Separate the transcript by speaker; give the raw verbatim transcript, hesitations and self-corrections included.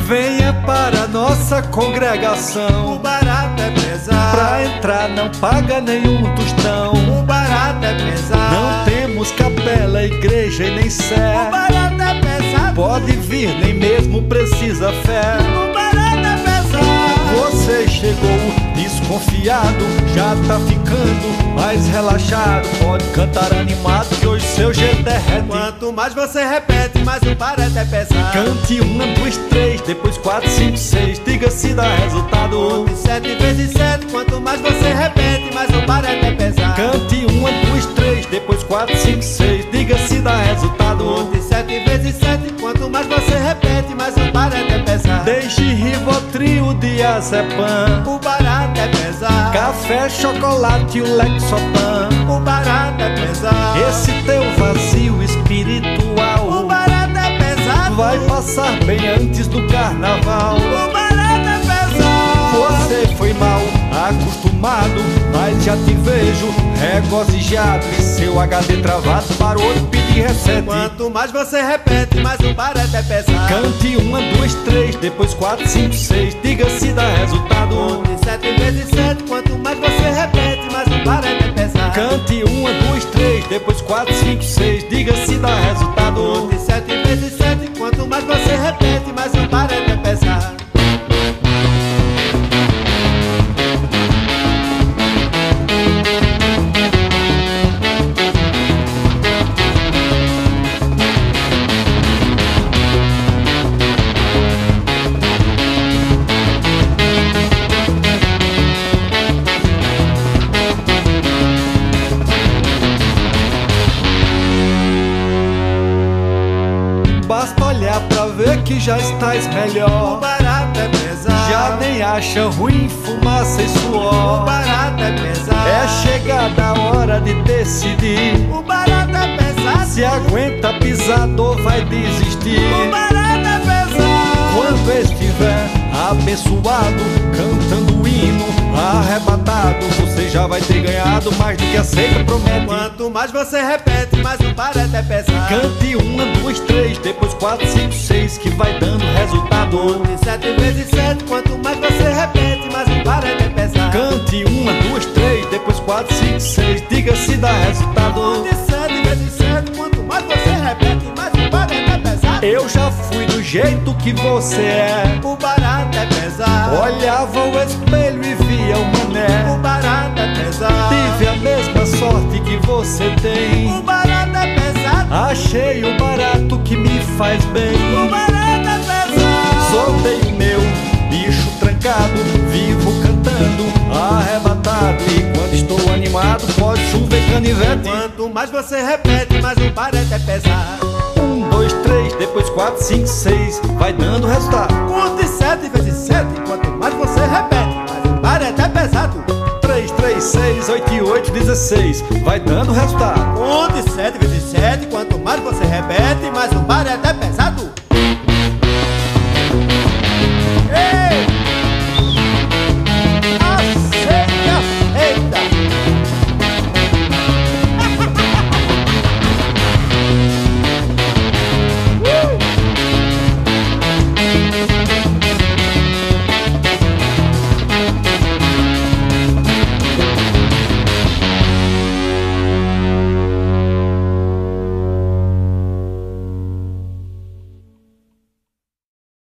Speaker 1: Venha para nossa congregação.
Speaker 2: O barato é pesado.
Speaker 1: Pra entrar não paga nenhum tostão.
Speaker 2: O barato é pesado.
Speaker 1: Não temos capela, igreja e nem sé.
Speaker 2: O barato é pesado.
Speaker 1: Pode vir, nem mesmo precisa fé.
Speaker 2: O barato é pesado.
Speaker 1: Você chegou desconfiado, já tá ficando mais relaxado. Pode cantar animado que hoje seu jeito derrete.
Speaker 2: Quanto mais você repete, mais o barato é pesado.
Speaker 1: Cante uma, duas, três, depois quatro, cinco, seis. Diga se dá resultado.
Speaker 2: Conte sete vezes sete. Quanto mais você repete, mais o barato é pesado.
Speaker 1: Cante uma, duas, três, depois quatro, cinco, seis. Diga se dá resultado.
Speaker 2: Conte sete vezes sete. Quanto mais você repete, mais o barato é pesado.
Speaker 1: Deixe Rivotril, diazepam.
Speaker 2: O barato é pesado.
Speaker 1: Café, chocolate e o Lexotan.
Speaker 2: O barato é pesado.
Speaker 1: Esse teu vazio espiritual
Speaker 2: O barato é pesado.
Speaker 1: vai passar bem antes do carnaval.
Speaker 2: O barato é pesado.
Speaker 1: Você foi mal acostumado, mas já te vejo regozijado. E seu H D travado parou de pedir reset.
Speaker 2: Quanto mais você repete, mais o barato é pesado.
Speaker 1: Cante uma, duas, três, depois quatro, cinco, seis. Diga se dá resultado.
Speaker 2: Conte sete vezes sete. Quanto mais você repete, mais o barato é pesado.
Speaker 1: Cante uma, duas, três, depois quatro, cinco, seis. Diga se dá resultado.
Speaker 2: Conte sete vezes sete. Quanto mais você repete, mais o barato é pesado.
Speaker 1: Basta olhar pra ver que já estás
Speaker 2: O
Speaker 1: melhor.
Speaker 2: barato é pesado.
Speaker 1: Já nem acha ruim fumaça e
Speaker 2: O
Speaker 1: suor.
Speaker 2: barato é pesado.
Speaker 1: É chegada a hora de decidir.
Speaker 2: O barato é pesado.
Speaker 1: Se aguenta pisar, ou vai desistir.
Speaker 2: O barato é pesado.
Speaker 1: Quando estiver abençoado, cantando o hino arrebatado, você já vai ter ganhado mais do que a seita promete.
Speaker 2: Quanto mais você repete, mais o barato é pesado.
Speaker 1: Cante uma, duas, três, depois quatro, cinco, seis, que vai dando resultado.
Speaker 2: Conte sete vezes sete. Quanto mais você repete, mais o barato é pesado.
Speaker 1: Cante uma, duas, três, depois quatro, cinco, seis. Diga se dá resultado.
Speaker 2: Conte sete vezes sete. Quanto mais você repete, mais o barato é pesado.
Speaker 1: Eu já fui do jeito que você é.
Speaker 2: O barato é pesado.
Speaker 1: Olhava o espelho e via o mané.
Speaker 2: O barato é pesado.
Speaker 1: Tive a mesma sorte que você tem.
Speaker 2: O barato é pesado.
Speaker 1: Achei o barato que me faz bem.
Speaker 2: O barato é pesado.
Speaker 1: Soltei o meu bicho trancado, vivo cantando, arrebatado. E quando estou animado, pode chover canivete.
Speaker 2: Quanto mais você repete, mais o barato é pesado.
Speaker 1: Um, dois, três, depois quatro, cinco, seis. Vai dando resultado.
Speaker 2: Conte sete vezes sete. Quanto mais você repete, mais o barato é pesado.
Speaker 1: Três, três, seis, oito e oito, dezesseis. Vai dando resultado.
Speaker 2: Conte sete vezes sete. Quanto mais você repete, mais o barato é pesado.